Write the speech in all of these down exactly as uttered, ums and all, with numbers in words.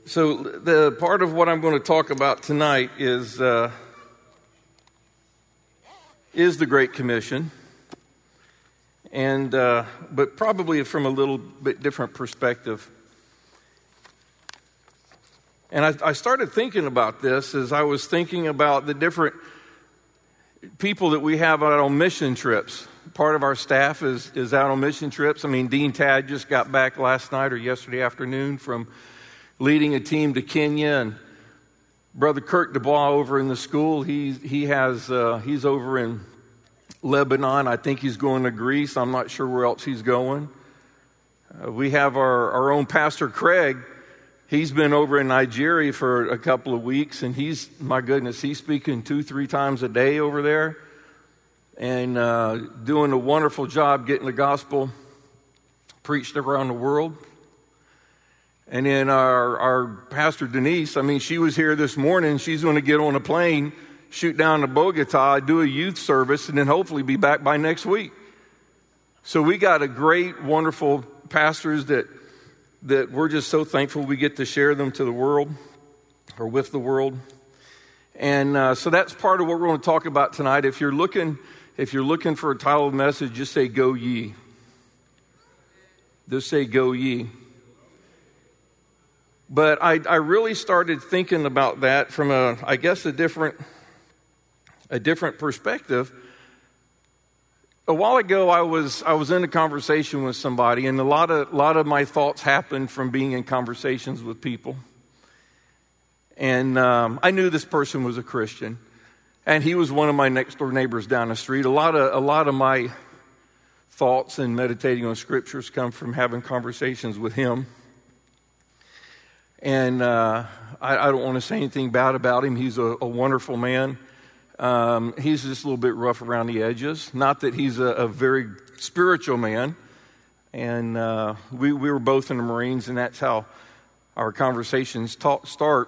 So the part of what I'm going to talk about tonight is uh, is the Great Commission, and uh, but probably from a little bit different perspective. And I, I started thinking about this as I was thinking about the different people that we have out on mission trips. Part of our staff is is out on mission trips. I mean, Dean Tad just got back last night or yesterday afternoon from leading a team to Kenya, and Brother Kirk Dubois over in the school, he he has uh, he's over in Lebanon. I think he's going to Greece. I'm not sure where else he's going. Uh, we have our, our own Pastor Craig. He's been over in Nigeria for a couple of weeks, and he's, my goodness, he's speaking two, three times a day over there and uh, doing a wonderful job getting the gospel preached around the world. And then our, our Pastor Denise, I mean, she was here this morning. She's going to get on a plane, shoot down to Bogota, do a youth service, and then hopefully be back by next week. So we got a great, wonderful pastors that that we're just so thankful we get to share them to the world or with the world. And uh, so that's part of what we're going to talk about tonight. If you're looking, if you're looking for a title of message, just say "Go Ye." Just say "Go Ye." But I, I really started thinking about that from a, I guess, a different, a different perspective. A while ago, I was I was in a conversation with somebody, and a lot of a lot of my thoughts happened from being in conversations with people. And um, I knew this person was a Christian, and he was one of my next door neighbors down the street. A lot of a lot of my thoughts and meditating on scriptures come from having conversations with him. And uh, I, I don't want to say anything bad about him. He's a, a wonderful man. Um, he's just a little bit rough around the edges. Not that he's a, a very spiritual man. And uh, we, we were both in the Marines, and that's how our conversations talk, start.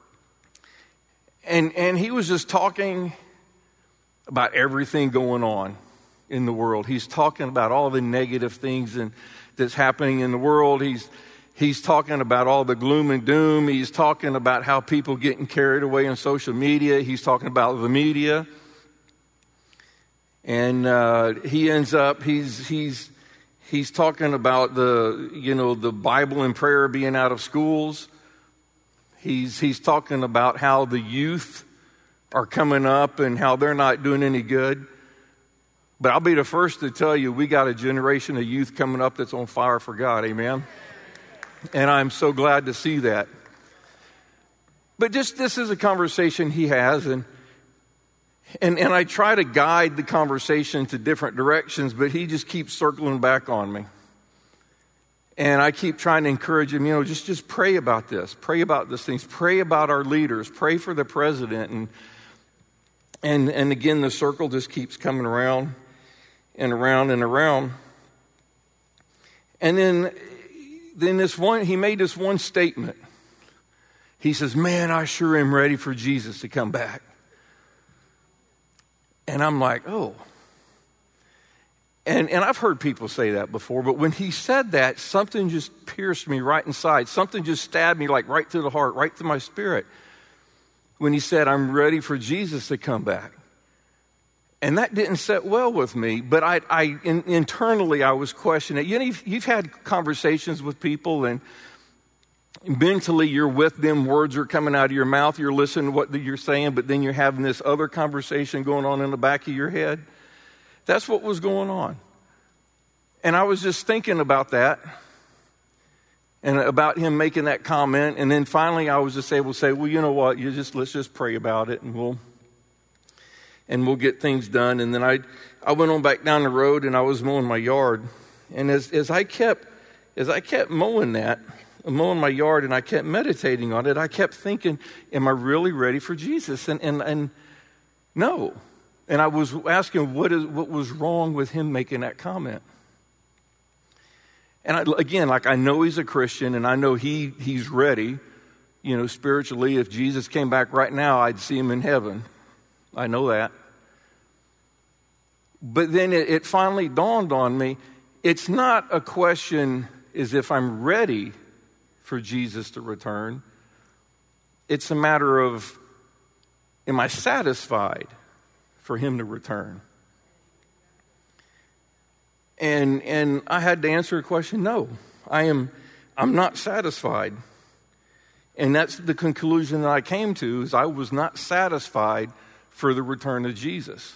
And and he was just talking about everything going on in the world. He's talking about all the negative things and that's happening in the world. He's He's talking about all the gloom and doom. He's talking about how people getting carried away on social media. He's talking about the media. And uh, he ends up, he's he's he's talking about the, you know, the Bible and prayer being out of schools. He's he's talking about how the youth are coming up and how they're not doing any good. But I'll be the first to tell you, we got a generation of youth coming up that's on fire for God. Amen. And I'm so glad to see that. But just this is a conversation he has, and and and I try to guide the conversation to different directions, but he just keeps circling back on me. And I keep trying to encourage him, you know, just, just pray about this. Pray about these things. Pray about our leaders. Pray for the president. And and and again, the circle just keeps coming around and around and around. And then Then this one, he made this one statement. He says, "Man, I sure am ready for Jesus to come back." And I'm like, oh. And and I've heard people say that before, but when he said that, something just pierced me right inside. Something just stabbed me like right through the heart, right through my spirit. When he said, "I'm ready for Jesus to come back." And that didn't sit well with me, but I, I in, internally I was questioning it. You know, you've, you've had conversations with people, and mentally you're with them, words are coming out of your mouth, you're listening to what you're saying, but then you're having this other conversation going on in the back of your head. That's what was going on. And I was just thinking about that, and about him making that comment, and then finally I was just able to say, well, you know what, you just let's just pray about it, and we'll And we'll get things done. And then I, I went on back down the road, and I was mowing my yard. And as as I kept, as I kept mowing that, mowing my yard, and I kept meditating on it, I kept thinking, "Am I really ready for Jesus?" And and and no. And I was asking, what is what was wrong with him making that comment? And I, again, like I know he's a Christian, and I know he he's ready, you know, spiritually. If Jesus came back right now, I'd see him in heaven. I know that. But then it, it finally dawned on me, it's not a question as if I'm ready for Jesus to return. It's a matter of, am I satisfied for him to return? And and I had to answer a question, no, I am I'm not satisfied. And that's the conclusion that I came to, is I was not satisfied for the return of Jesus.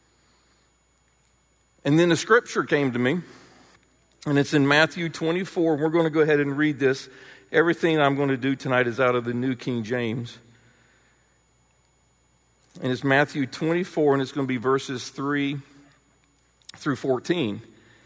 And then the scripture came to me, and it's in Matthew twenty-four. We're going to go ahead and read this. Everything I'm going to do tonight is out of the New King James. And it's Matthew twenty-four, and it's going to be verses three through fourteen.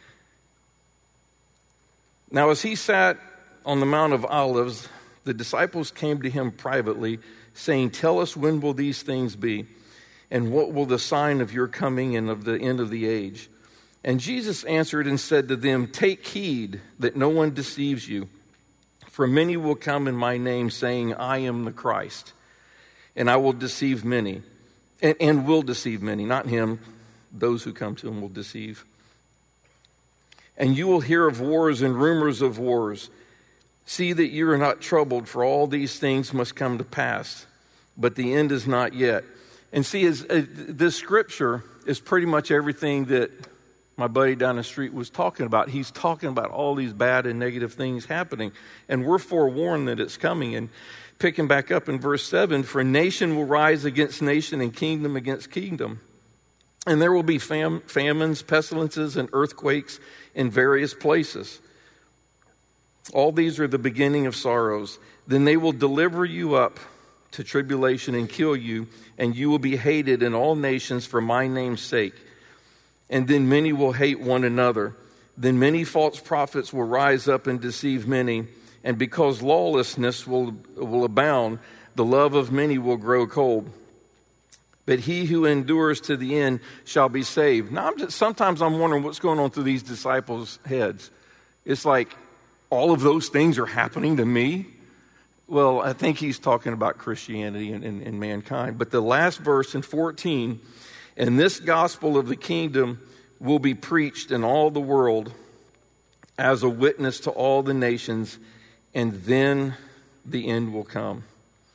Now, as he sat on the Mount of Olives, the disciples came to him privately, saying, "Tell us, when will these things be? And what will the sign of your coming and of the end of the age?" And Jesus answered and said to them, "Take heed that no one deceives you. For many will come in my name, saying, 'I am the Christ.' And I will deceive many, and, and will deceive many." Not him. Those who come to him will deceive. "And you will hear of wars and rumors of wars. See that you are not troubled, for all these things must come to pass, but the end is not yet." And see, as, uh, this scripture is pretty much everything that my buddy down the street was talking about. He's talking about all these bad and negative things happening, and we're forewarned that it's coming. And picking back up in verse seven, "For nation will rise against nation and kingdom against kingdom. And there will be fam- famines, pestilences, and earthquakes in various places. All these are the beginning of sorrows. Then they will deliver you up to tribulation and kill you, and you will be hated in all nations for my name's sake. And then many will hate one another. Then many false prophets will rise up and deceive many. And because lawlessness will, will abound, the love of many will grow cold. But he who endures to the end shall be saved." Now, I'm just, sometimes I'm wondering what's going on through these disciples' heads. It's like, all of those things are happening to me? Well, I think he's talking about Christianity and, and, and mankind. But the last verse in fourteen, "And this gospel of the kingdom will be preached in all the world as a witness to all the nations, and then the end will come."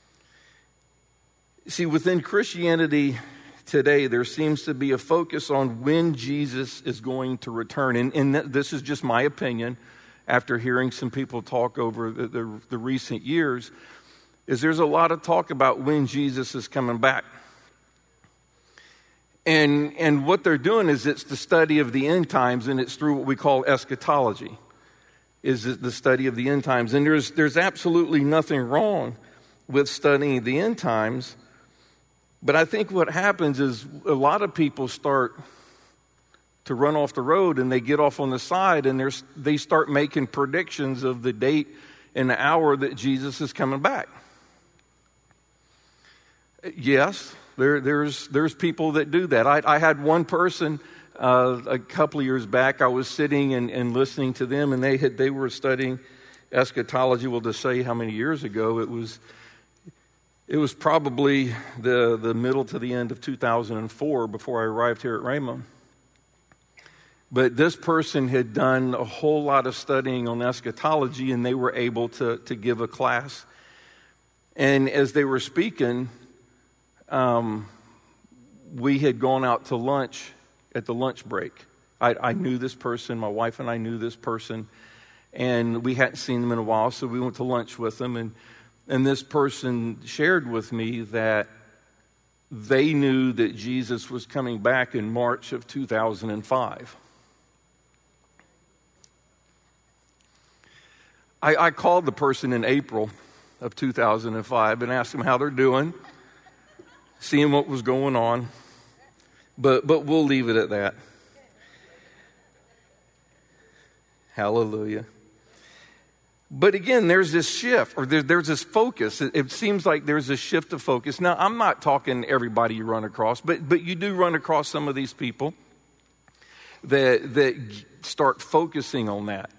See, within Christianity today, there seems to be a focus on when Jesus is going to return. And, and this is just my opinion, after hearing some people talk over the, the, the recent years, is there's a lot of talk about when Jesus is coming back. And, and what they're doing is it's the study of the end times, and it's through what we call eschatology, is the study of the end times. And there's, there's absolutely nothing wrong with studying the end times. But I think what happens is a lot of people start to run off the road, and they get off on the side, and they start making predictions of the date and the hour that Jesus is coming back. Yes, there, there's there's people that do that. I, I had one person uh, a couple of years back. I was sitting and, and listening to them, and they had they were studying eschatology. Well, to say how many years ago, it was it was probably the the middle to the end of two thousand four before I arrived here at Rhema. But this person had done a whole lot of studying on eschatology, and they were able to, to give a class. And as they were speaking, um, we had gone out to lunch at the lunch break. I, I knew this person, my wife and I knew this person, and we hadn't seen them in a while, so we went to lunch with them. And, and this person shared with me that they knew that Jesus was coming back in March of two thousand five. I, I called the person in April of two thousand five and asked them how they're doing, seeing what was going on. But but we'll leave it at that. Hallelujah. But again, there's this shift, or there, there's this focus. It, it seems like there's a shift of focus. Now, I'm not talking everybody you run across, but but you do run across some of these people that that start focusing on that.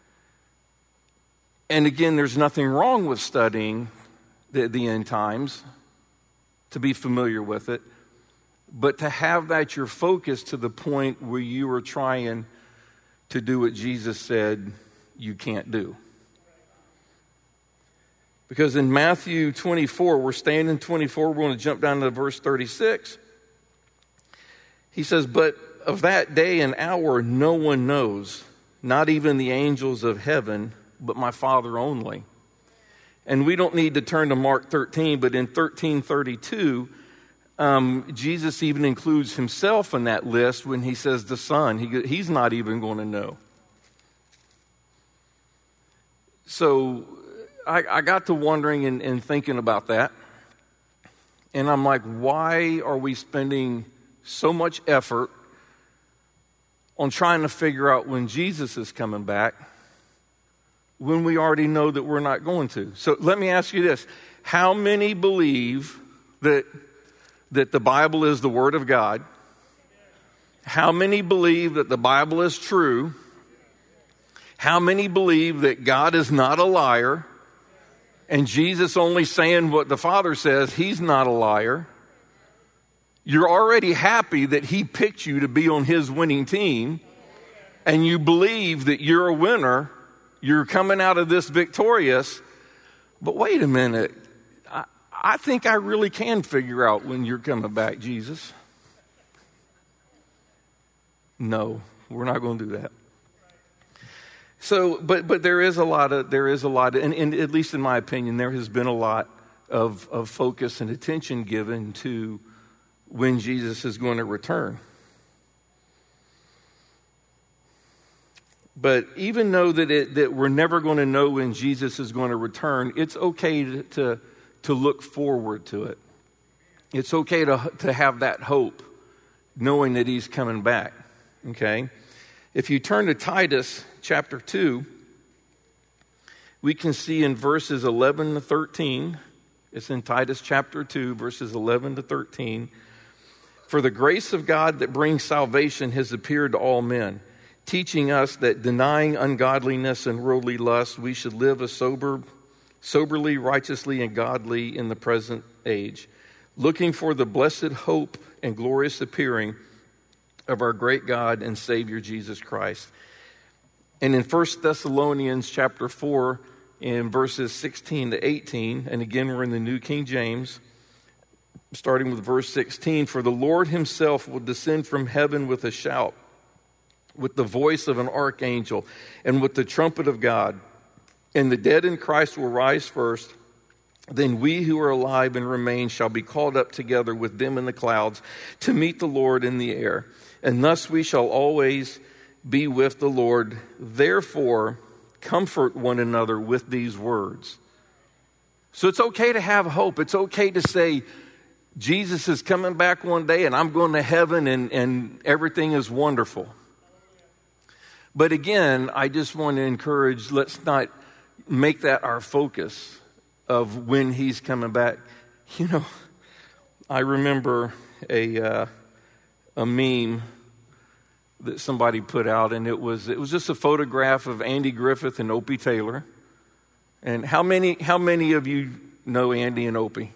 And again, there's nothing wrong with studying the, the end times, to be familiar with it, but to have that your focus to the point where you are trying to do what Jesus said you can't do. Because in Matthew twenty-four, we're staying in twenty-four, we're going to jump down to verse thirty-six. He says, but of that day and hour no one knows, not even the angels of heaven, but my Father only. And we don't need to turn to Mark thirteen, but in thirteen thirty-two, um, Jesus even includes himself in that list when he says the Son. He, he's not even going to know. So I, I got to wondering and, and thinking about that. And I'm like, why are we spending so much effort on trying to figure out when Jesus is coming back when we already know that we're not going to? So let me ask you this. How many believe that, that the Bible is the Word of God? How many believe that the Bible is true? How many believe that God is not a liar and Jesus only saying what the Father says? He's not a liar. You're already happy that he picked you to be on his winning team, and you believe that you're a winner. You're coming out of this victorious. But wait a minute. I, I think I really can figure out when you're coming back, Jesus. No, we're not going to do that. So, but but there is a lot of, there is a lot, of, and, and at least in my opinion, there has been a lot of, of focus and attention given to when Jesus is going to return. But even though that it, that we're never going to know when Jesus is going to return, it's okay to, to, to look forward to it. It's okay to, to have that hope, knowing that he's coming back, okay? If you turn to Titus chapter two, we can see in verses eleven to thirteen, it's in Titus chapter two, verses eleven to thirteen, for the grace of God that brings salvation has appeared to all men, teaching us that denying ungodliness and worldly lust, we should live a sober, soberly, righteously, and godly in the present age, looking for the blessed hope and glorious appearing of our great God and Savior Jesus Christ. And in First Thessalonians chapter four, in verses sixteen to eighteen, and again we're in the New King James, starting with verse sixteen, for the Lord himself will descend from heaven with a shout, with the voice of an archangel, and with the trumpet of God. And the dead in Christ will rise first. Then we who are alive and remain shall be called up together with them in the clouds to meet the Lord in the air. And thus we shall always be with the Lord. Therefore, comfort one another with these words. So it's okay to have hope. It's okay to say, Jesus is coming back one day and I'm going to heaven and, and everything is wonderful. But again, I just want to encourage, let's not make that our focus of when he's coming back. You know, I remember a uh, a meme that somebody put out, and it was it was just a photograph of Andy Griffith and Opie Taylor. And how many how many of you know Andy and Opie?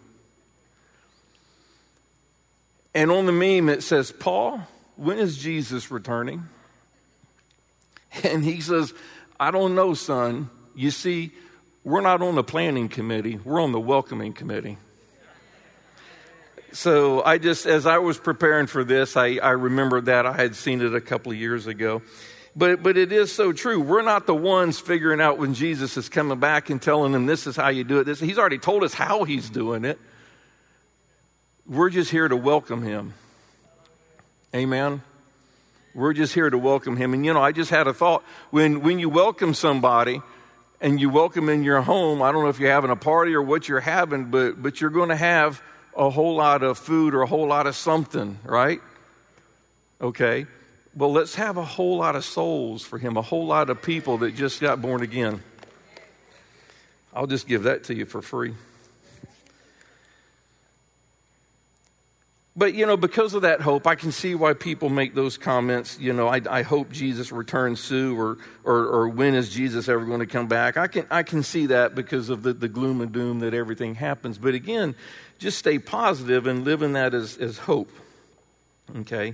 And on the meme it says, Paul, when is Jesus returning? And he says, I don't know, son. You see, we're not on the planning committee. We're on the welcoming committee. So I just, as I was preparing for this, I, I remembered that. I had seen it a couple of years ago. But but it is so true. We're not the ones figuring out when Jesus is coming back and telling them this is how you do it. This, he's already told us how he's doing it. We're just here to welcome him. Amen. We're just here to welcome him. And, you know, I just had a thought. When when you welcome somebody and you welcome in your home, I don't know if you're having a party or what you're having, but but you're going to have a whole lot of food or a whole lot of something, right? Okay. Well, let's have a whole lot of souls for him, a whole lot of people that just got born again. I'll just give that to you for free. But, you know, because of that hope, I can see why people make those comments, you know, I, I hope Jesus returns soon, or, or or when is Jesus ever going to come back? I can I can see that because of the, the gloom and doom that everything happens. But again, just stay positive and live in that as, as hope, okay?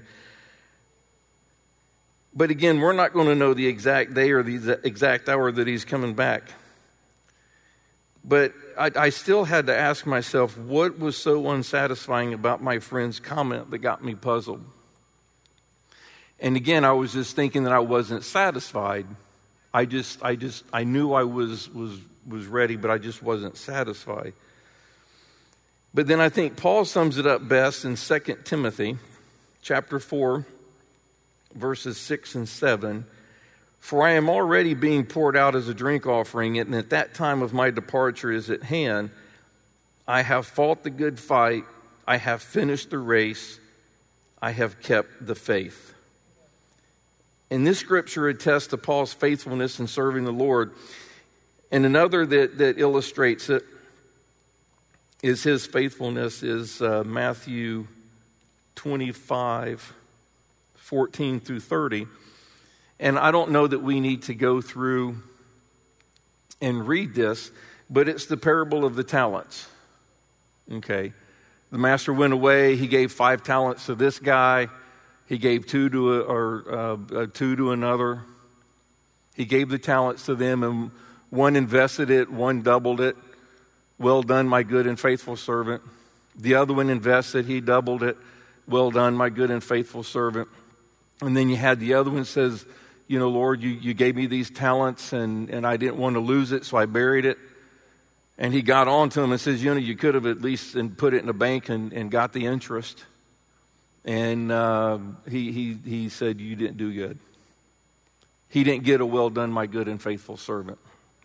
But again, we're not going to know the exact day or the exact hour that he's coming back. But I, I still had to ask myself, what was so unsatisfying about my friend's comment that got me puzzled? And again, I was just thinking that I wasn't satisfied. I just, I just, I knew I was, was, was ready, but I just wasn't satisfied. But then I think Paul sums it up best in Second Timothy chapter four, verses six and seven. For I am already being poured out as a drink offering, and at that time of my departure is at hand. I have fought the good fight. I have finished the race. I have kept the faith. And this scripture attests to Paul's faithfulness in serving the Lord. And another that, that illustrates it is his faithfulness is uh, Matthew twenty-five, fourteen through thirty. And I don't know that we need to go through and read this, but it's the parable of the talents. Okay. The master went away. He gave five talents to this guy. He gave two to a, or uh, two to another. He gave the talents to them, and one invested it, one doubled it. Well done, my good and faithful servant. The other one invested, he doubled it. Well done, my good and faithful servant. And then you had the other one says, you know, Lord, you, you gave me these talents, and, and I didn't want to lose it, so I buried it. And he got on to him and says, you know, you could have at least and put it in a bank and, and got the interest. And uh, he, he, he said, you didn't do good. He didn't get a well done, my good and faithful servant.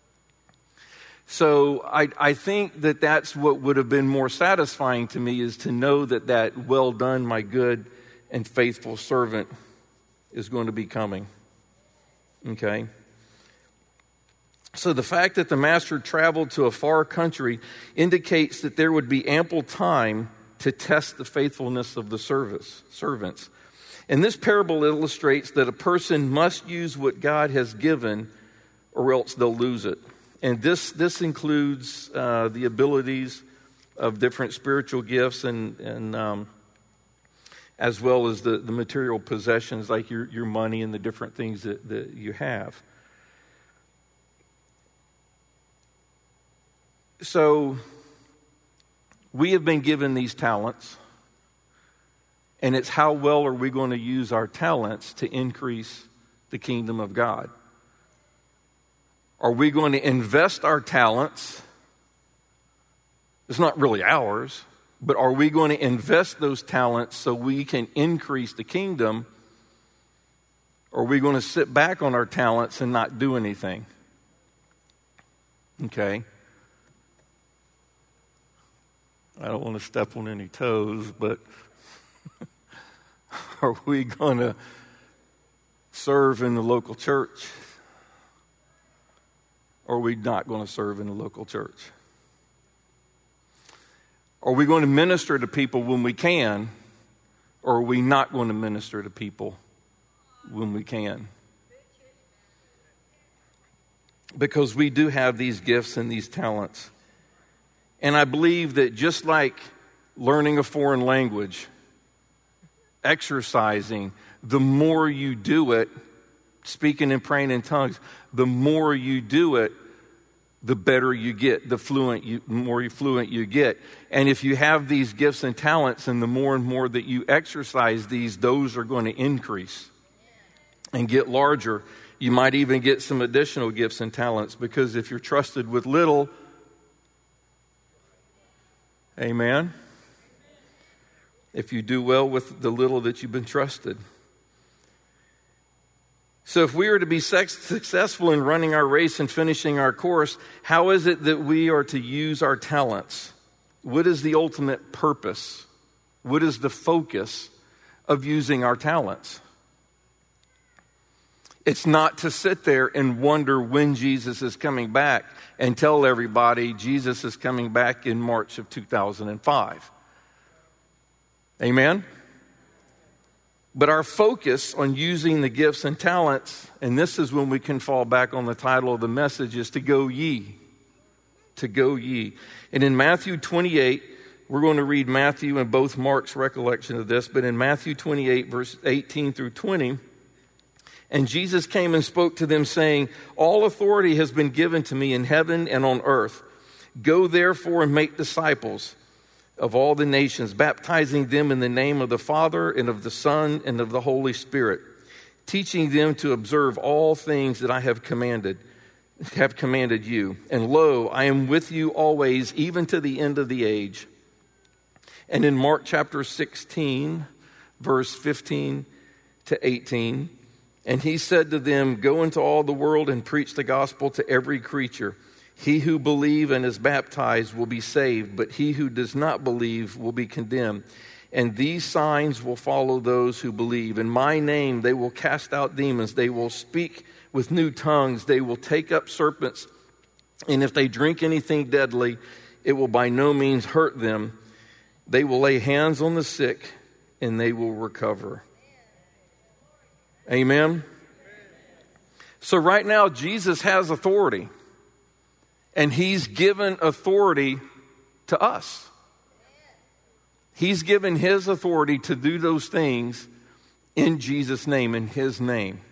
So I, I think that that's what would have been more satisfying to me, is to know that that well done, my good and faithful servant is going to be coming. Okay? So the fact that the master traveled to a far country indicates that there would be ample time to test the faithfulness of the service, servants. And this parable illustrates that a person must use what God has given, or else they'll lose it. And this this includes uh, the abilities of different spiritual gifts, and and um, as well as the, the material possessions like your, your money and the different things that, that you have. So we have been given these talents, and it's how well are we going to use our talents to increase the kingdom of God? Are we going to invest our talents? It's not really ours, but are we going to invest those talents so we can increase the kingdom? Or are we going to sit back on our talents and not do anything? Okay. I don't want to step on any toes, but are we going to serve in the local church? Or are we not going to serve in the local church? Are we going to minister to people when we can? Or are we not going to minister to people when we can? Because we do have these gifts and these talents. And I believe that just like learning a foreign language, exercising, the more you do it, speaking and praying in tongues, the more you do it, the better you get, the fluent you, more fluent you get. And if you have these gifts and talents, and the more and more that you exercise these, those are going to increase and get larger. You might even get some additional gifts and talents, because if you're trusted with little, amen, if you do well with the little that you've been trusted. So if we are to be successful in running our race and finishing our course, how is it that we are to use our talents? What is the ultimate purpose? What is the focus of using our talents? It's not to sit there and wonder when Jesus is coming back and tell everybody Jesus is coming back in March of two thousand five. Amen? But our focus on using the gifts and talents, and this is when we can fall back on the title of the message, is to go ye. To go ye. And in Matthew twenty-eight, we're going to read Matthew and both Mark's recollection of this, but in Matthew twenty-eight, verse eighteen through twenty, and Jesus came and spoke to them, saying, all authority has been given to me in heaven and on earth. Go therefore and make disciples of all the nations, baptizing them in the name of the Father and of the Son and of the Holy Spirit, teaching them to observe all things that I have commanded, have commanded you. And lo, I am with you always, even to the end of the age. And in Mark chapter sixteen, verse fifteen to eighteen, and he said to them, go into all the world and preach the gospel to every creature. He who believes and is baptized will be saved, but he who does not believe will be condemned. And these signs will follow those who believe. In my name they will cast out demons. They will speak with new tongues. They will take up serpents. And if they drink anything deadly, it will by no means hurt them. They will lay hands on the sick and they will recover. Amen? So right now, Jesus has authority. And he's given authority to us. He's given his authority to do those things in Jesus' name, in his name.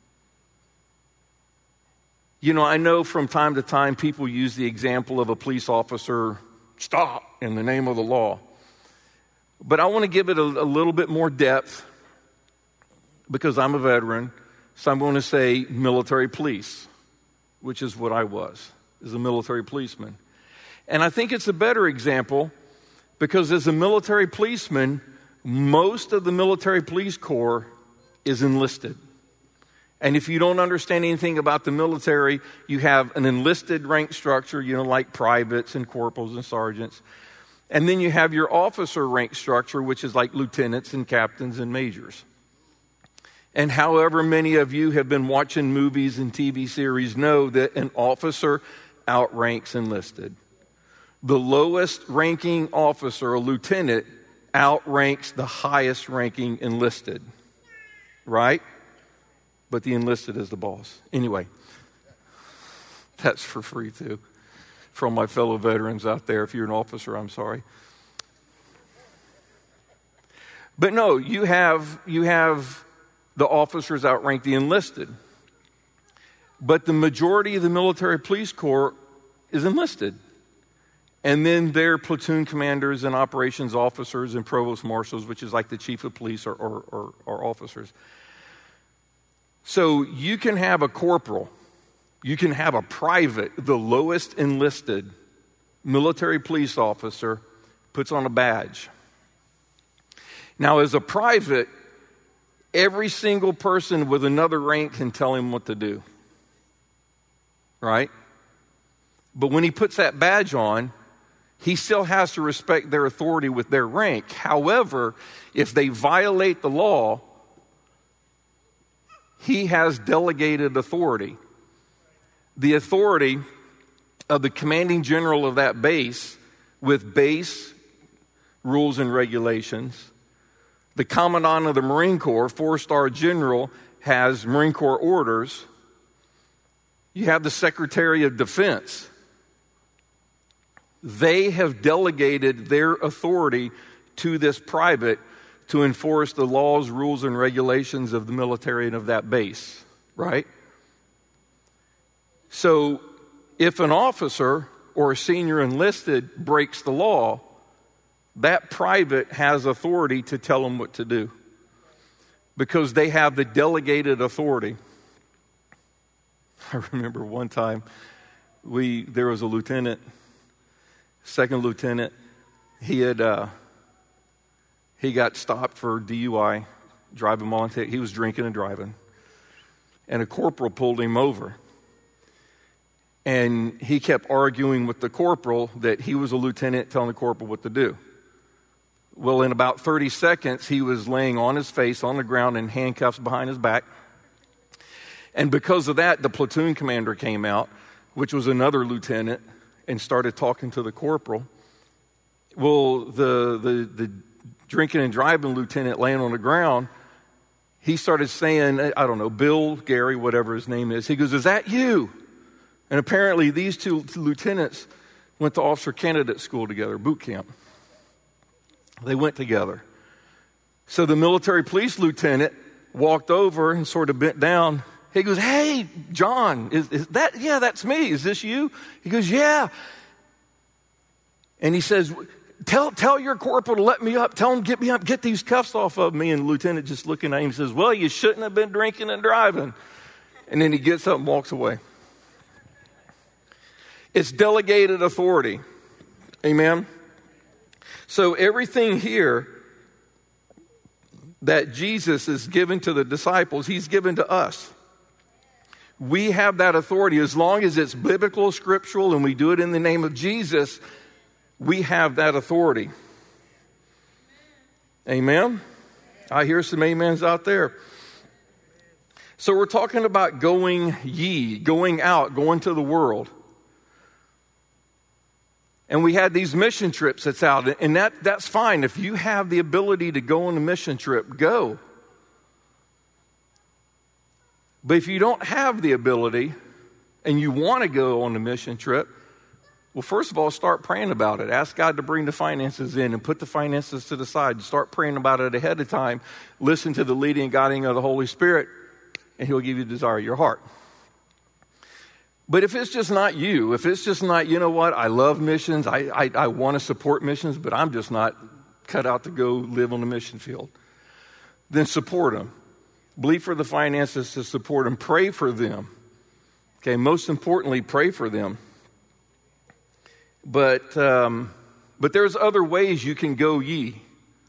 You know, I know from time to time people use the example of a police officer, stop, in the name of the law. But I want to give it a, a little bit more depth because I'm a veteran. So I'm going to say military police, which is what I was, as a military policeman. And I think it's a better example because as a military policeman, most of the military police corps is enlisted. And if you don't understand anything about the military, you have an enlisted rank structure, you know, like privates and corporals and sergeants. And then you have your officer rank structure, which is like lieutenants and captains and majors. And however many of you have been watching movies and T V series know that an officer outranks enlisted. The lowest ranking officer, a lieutenant, outranks the highest ranking enlisted. Right? But the enlisted is the boss. Anyway, that's for free too. From my fellow veterans out there, if you're an officer, I'm sorry. But no, you have you have the officers outrank the enlisted. But the majority of the military police corps is enlisted. And then their platoon commanders and operations officers and provost marshals, which is like the chief of police or, or, or, or officers. So you can have a corporal, you can have a private, the lowest enlisted military police officer puts on a badge. Now, as a private, every single person with another rank can tell him what to do. Right? But when he puts that badge on, he still has to respect their authority with their rank. However, if they violate the law, he has delegated authority. The authority of the commanding general of that base with base rules and regulations. The commandant of the Marine Corps, four-star general, has Marine Corps orders. You have the Secretary of Defense. They have delegated their authority to this private to enforce the laws, rules, and regulations of the military and of that base, right? So if an officer or a senior enlisted breaks the law, that private has authority to tell them what to do because they have the delegated authority. I remember one time we there was a lieutenant, second lieutenant. He had uh, he got stopped for D U I, driving while he was drinking and driving, and a corporal pulled him over. And he kept arguing with the corporal that he was a lieutenant telling the corporal what to do. Well, in about thirty seconds, he was laying on his face on the ground in handcuffs behind his back. And because of that, the platoon commander came out, which was another lieutenant, and started talking to the corporal. Well, the, the, the drinking and driving lieutenant laying on the ground, he started saying, I don't know, Bill, Gary, whatever his name is. He goes, is that you? And apparently these two lieutenants went to officer candidate school together, boot camp. They went together. So the military police lieutenant walked over and sort of bent down. He goes, hey, John, is, is that, yeah, that's me. Is this you? He goes, yeah. And he says, tell, tell your corporal to let me up. Tell him, get me up, get these cuffs off of me. And the lieutenant just looking at him says, well, you shouldn't have been drinking and driving. And then he gets up and walks away. It's delegated authority. Amen. So everything here that Jesus is given to the disciples, he's given to us. We have that authority as long as it's biblical, scriptural, and we do it in the name of Jesus. We have that authority. Amen? I hear some amens out there. So we're talking about going ye, going out, going to the world. And we had these mission trips that's out, and that, that's fine. If you have the ability to go on a mission trip, go. But if you don't have the ability and you want to go on a mission trip, well, first of all, start praying about it. Ask God to bring the finances in and put the finances to the side. Start praying about it ahead of time. Listen to the leading and guiding of the Holy Spirit, and he'll give you the desire of your heart. But if it's just not you, if it's just not, you know what, I love missions, I, I, I want to support missions, but I'm just not cut out to go live on the mission field, then support them. Believe for the finances to support them. Pray for them. Okay, most importantly, pray for them. But um, but there's other ways you can go ye.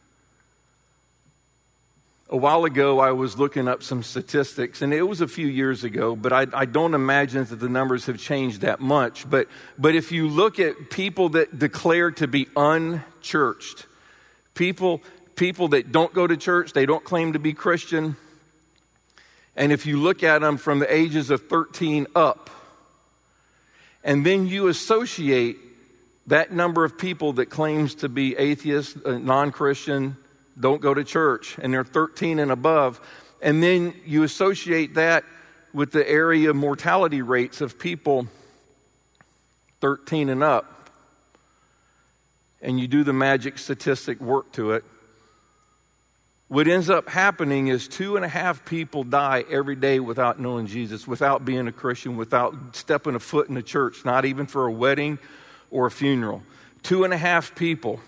A while ago, I was looking up some statistics, and it was a few years ago, but I, I don't imagine that the numbers have changed that much. But but if you look at people that declare to be unchurched, people people that don't go to church, they don't claim to be Christian, and if you look at them from the ages of thirteen up, and then you associate that number of people that claims to be atheist, uh, non-Christian, don't go to church, and they're thirteen and above, and then you associate that with the area mortality rates of people thirteen and up, and you do the magic statistic work to it, what ends up happening is two and a half people die every day without knowing Jesus, without being a Christian, without stepping a foot in the church, not even for a wedding or a funeral. Two and a half people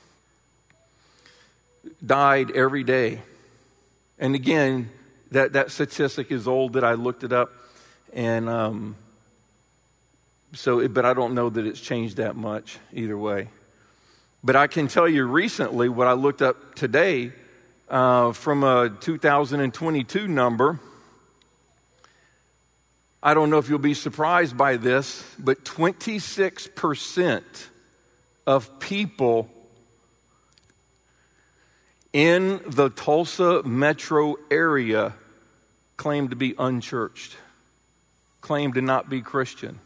died every day. And again, that, that statistic is old that I looked it up. And um, so, but I don't know that it's changed that much either way. But I can tell you recently what I looked up today uh, from a two thousand twenty-two number. I don't know if you'll be surprised by this, but twenty-six percent of people in the Tulsa metro area claim to be unchurched, claim to not be Christian.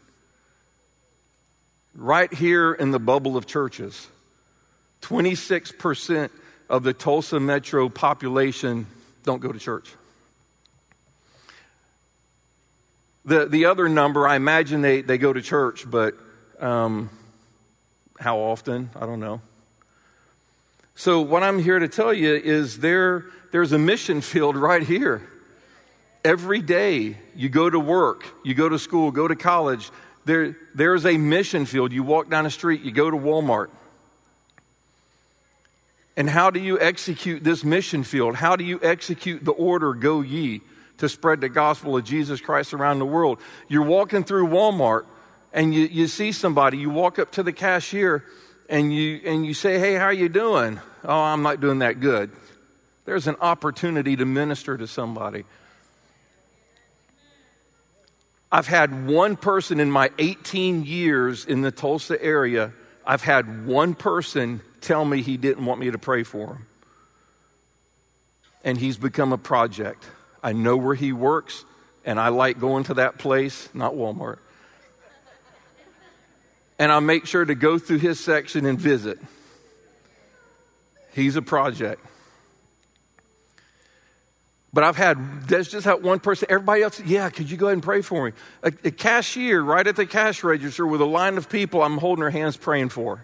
Right here in the bubble of churches, twenty-six percent of the Tulsa metro population don't go to church. The the other number, I imagine they, they go to church, but um, how often? I don't know. So what I'm here to tell you is there there's a mission field right here. Every day you go to work, you go to school, go to college, there there's a mission field. You walk down the street, you go to Walmart. And how do you execute this mission field? How do you execute the order, go ye, to spread the gospel of Jesus Christ around the world? You're walking through Walmart and you, you see somebody, you walk up to the cashier and you and you say, hey, how are you doing? Oh, I'm not doing that good. There's an opportunity to minister to somebody. I've had one person in my eighteen years in the Tulsa area, I've had one person tell me he didn't want me to pray for him. And he's become a project. I know where he works, and I like going to that place, not Walmart. And I make sure to go through his section and visit. He's a project. But I've had, there's just that one person, everybody else, yeah, could you go ahead and pray for me? A, a cashier right at the cash register with a line of people I'm holding their hands praying for.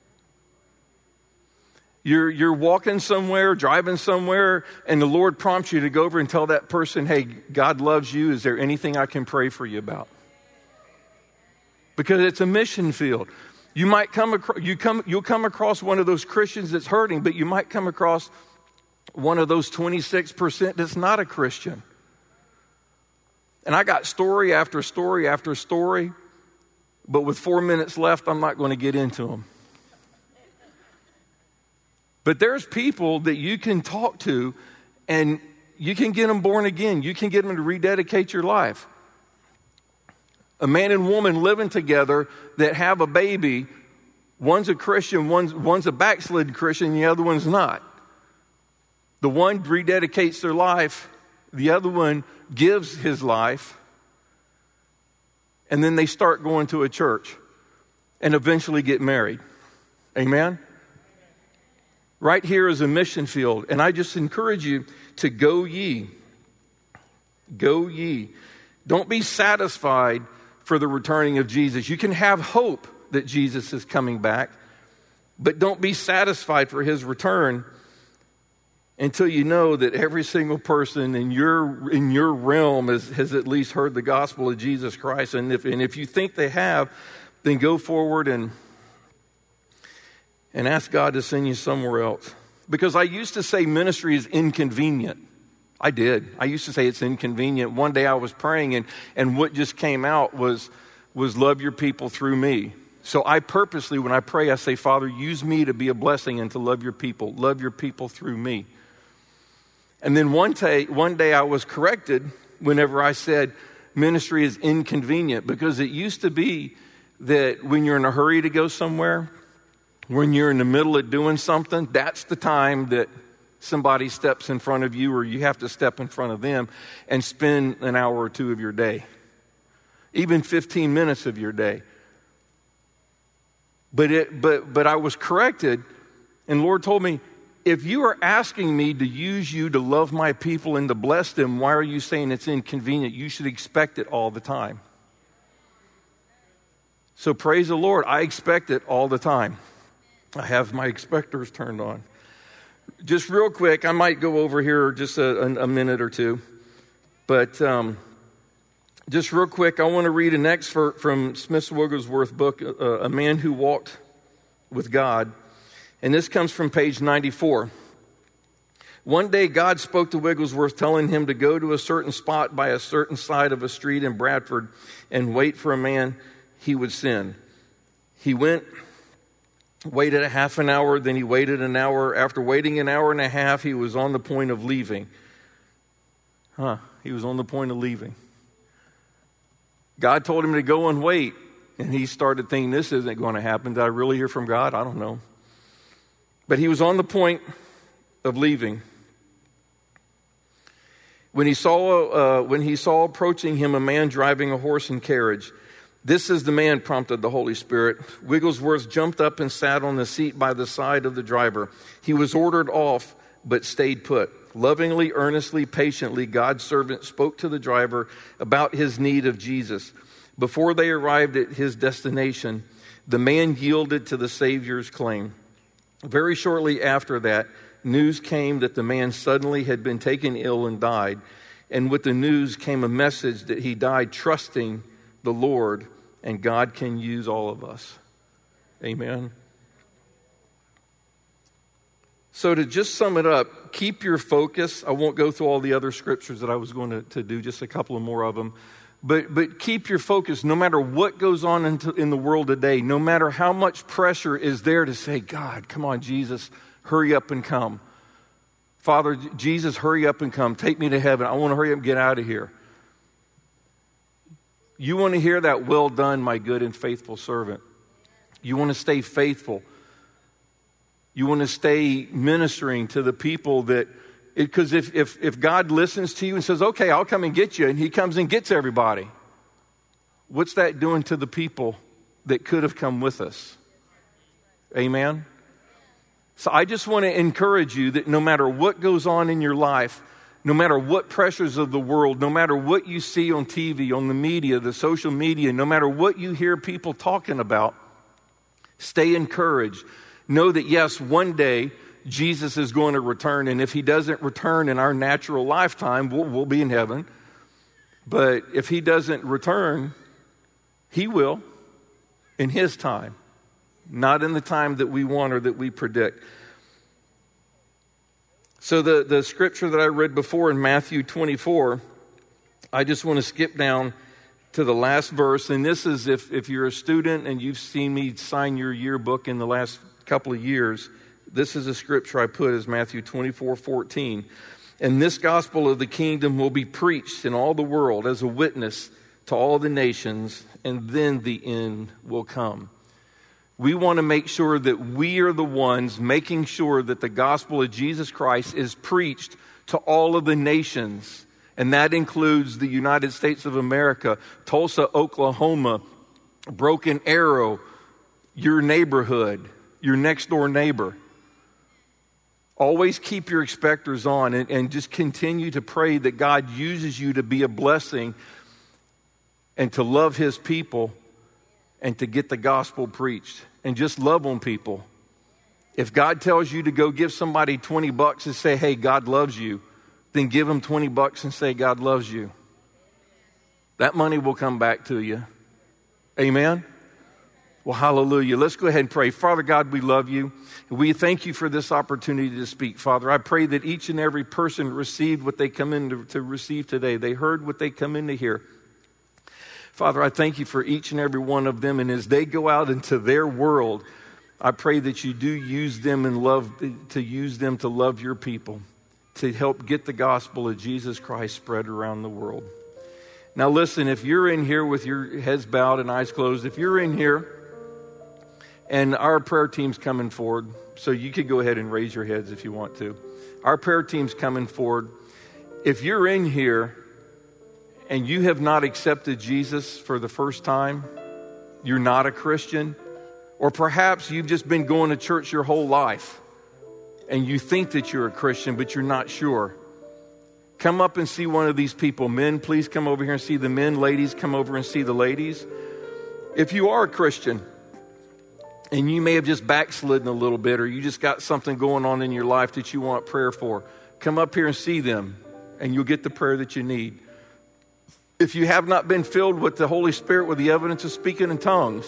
You're, you're walking somewhere, driving somewhere, and the Lord prompts you to go over and tell that person, hey, God loves you. Is there anything I can pray for you about? Because it's a mission field. You might come across, you come, you'll come across one of those Christians that's hurting, but you might come across one of those twenty-six percent that's not a Christian. And I got story after story after story, but with four minutes left, I'm not going to get into them. But there's people that you can talk to and you can get them born again. You can get them to rededicate your life. A man and woman living together that have a baby, one's a Christian, one's, one's a backslidden Christian, the other one's not. The one rededicates their life, the other one gives his life, and then they start going to a church and eventually get married. Amen? Right here is a mission field, and I just encourage you to go ye. Go ye. Don't be satisfied for the returning of Jesus. You can have hope that Jesus is coming back, but don't be satisfied for his return until you know that every single person in your in your realm has, has at least heard the gospel of Jesus Christ. And if and if you think they have, then go forward and and ask God to send you somewhere else. Because I used to say ministry is inconvenient. I did. I used to say it's inconvenient. One day I was praying and, and what just came out was, was love your people through me. So I purposely, when I pray, I say, Father, use me to be a blessing and to love your people. Love your people through me. And then one day, one day I was corrected whenever I said ministry is inconvenient, because it used to be that when you're in a hurry to go somewhere, when you're in the middle of doing something, that's the time that somebody steps in front of you, or you have to step in front of them and spend an hour or two of your day, even fifteen minutes of your day. But it, but but I was corrected, and the Lord told me, if you are asking me to use you to love my people and to bless them, why are you saying it's inconvenient? You should expect it all the time. So praise the Lord, I expect it all the time. I have my expectors turned on. Just real quick, I might go over here just a, a, a minute or two. But um, just real quick, I want to read an excerpt from Smith Wigglesworth's book, uh, A Man Who Walked with God. And this comes from page ninety-four. One day, God spoke to Wigglesworth, telling him to go to a certain spot by a certain side of a street in Bradford and wait for a man he would send. He went, waited a half an hour, then he waited an hour. After waiting an hour and a half, he was on the point of leaving. Huh, he was on the point of leaving. God told him to go and wait, and he started thinking, this isn't going to happen. Did I really hear from God? I don't know. But he was on the point of leaving. When he saw, uh, when he saw approaching him a man driving a horse and carriage. This is the man, prompted the Holy Spirit. Wigglesworth jumped up and sat on the seat by the side of the driver. He was ordered off, but stayed put. Lovingly, earnestly, patiently, God's servant spoke to the driver about his need of Jesus. Before they arrived at his destination, the man yielded to the Savior's claim. Very shortly after that, news came that the man suddenly had been taken ill and died. And with the news came a message that he died trusting the Lord, and God can use all of us. Amen. So to just sum it up, keep your focus. I won't go through all the other scriptures that I was going to, to do, just a couple of more of them. But but keep your focus no matter what goes on in, in the world today, no matter how much pressure is there to say, God, come on, Jesus, hurry up and come. Father, Jesus, hurry up and come. Take me to heaven. I want to hurry up and get out of here. You want to hear that, well done, my good and faithful servant. You want to stay faithful. You want to stay ministering to the people that, because if, if, if God listens to you and says, okay, I'll come and get you, and he comes and gets everybody, what's that doing to the people that could have come with us? Amen? So I just want to encourage you that no matter what goes on in your life, no matter what pressures of the world, no matter what you see on T V, on the media, the social media, no matter what you hear people talking about, stay encouraged. Know that, yes, one day Jesus is going to return, and if he doesn't return in our natural lifetime, we'll, we'll be in heaven. But if he doesn't return, he will in his time. not in the time that we want or that we predict. So the, the scripture that I read before in Matthew twenty-four, I just want to skip down to the last verse. And this is if, if you're a student and you've seen me sign your yearbook in the last couple of years, this is a scripture I put as Matthew twenty-four fourteen. And this gospel of the kingdom will be preached in all the world as a witness to all the nations, and then the end will come. We want to make sure that we are the ones making sure that the gospel of Jesus Christ is preached to all of the nations. And that includes the United States of America, Tulsa, Oklahoma, Broken Arrow, your neighborhood, your next door neighbor. Always keep your expectors on and, and just continue to pray that God uses you to be a blessing and to love his people and to get the gospel preached. And just love on people. If God tells you to go give somebody twenty bucks and say, hey, God loves you, then give them twenty bucks and say, God loves you. That money will come back to you. Amen? Well, hallelujah. Let's go ahead and pray. Father God, we love you. We thank you for this opportunity to speak. Father, I pray that each and every person received what they come in to, to receive today. They heard what they come in to hear. Father, I thank you for each and every one of them. And as they go out into their world, I pray that you do use them and love, to use them to love your people, to help get the gospel of Jesus Christ spread around the world. Now listen, if you're in here with your heads bowed and eyes closed, if you're in here and our prayer team's coming forward, so you could go ahead and raise your heads if you want to. Our prayer team's coming forward. If you're in here and you have not accepted Jesus for the first time, you're not a Christian, or perhaps you've just been going to church your whole life and you think that you're a Christian, but you're not sure. Come up and see one of these people. Men, please come over here and see the men. Ladies, come over and see the ladies. If you are a Christian and you may have just backslidden a little bit, or you just got something going on in your life that you want prayer for, come up here and see them and you'll get the prayer that you need. If you have not been filled with the Holy Spirit with the evidence of speaking in tongues,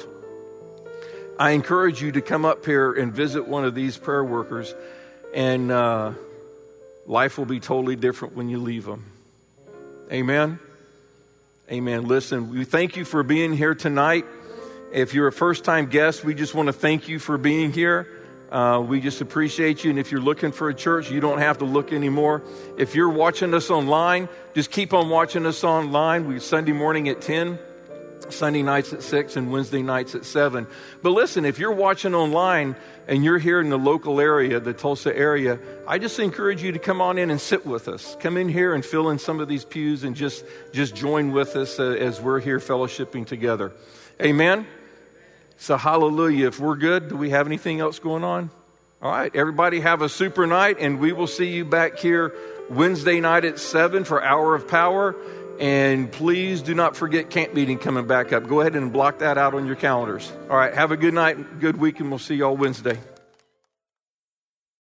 I encourage you to come up here and visit one of these prayer workers, and uh, life will be totally different when you leave them. Amen? Amen. Listen, we thank you for being here tonight. If you're a first-time guest, we just want to thank you for being here. Uh, we just appreciate you. And if you're looking for a church, you don't have to look anymore. If you're watching us online, just keep on watching us online. We Sunday morning at ten, Sunday nights at six, and Wednesday nights at seven. But listen, if you're watching online and you're here in the local area, the Tulsa area, I just encourage you to come on in and sit with us. Come in here and fill in some of these pews and just, just join with us uh, as we're here fellowshipping together. Amen? So hallelujah. If we're good, do we have anything else going on? All right. Everybody have a super night, and we will see you back here Wednesday night at seven for Hour of Power. And please do not forget camp meeting coming back up. Go ahead and block that out on your calendars. All right. Have a good night, good week, and we'll see you all Wednesday.